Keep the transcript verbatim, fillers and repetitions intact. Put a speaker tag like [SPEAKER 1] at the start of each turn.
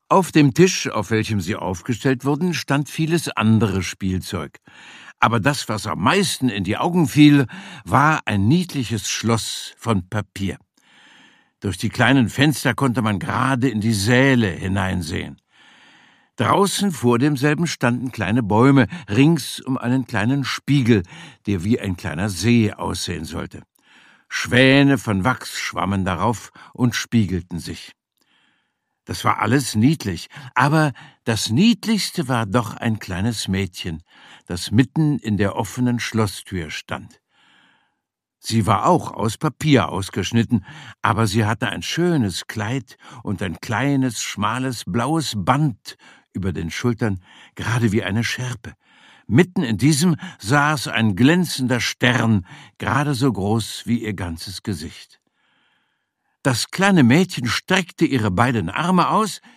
[SPEAKER 1] Auf dem Tisch, auf welchem sie aufgestellt wurden, stand vieles andere Spielzeug. Aber das, was am meisten in die Augen fiel, war ein niedliches Schloss von Papier. Durch die kleinen Fenster konnte man gerade in die Säle hineinsehen. Draußen vor demselben standen kleine Bäume, rings um einen kleinen Spiegel, der wie ein kleiner See aussehen sollte. Schwäne von Wachs schwammen darauf und spiegelten sich. Das war alles niedlich, aber das Niedlichste war doch ein kleines Mädchen, das mitten in der offenen Schlosstür stand. Sie war auch aus Papier ausgeschnitten, aber sie hatte ein schönes Kleid und ein kleines, schmales, blaues Band über den Schultern, gerade wie eine Schärpe. Mitten in diesem saß ein glänzender Stern, gerade so groß wie ihr ganzes Gesicht. Das kleine Mädchen streckte ihre beiden Arme aus,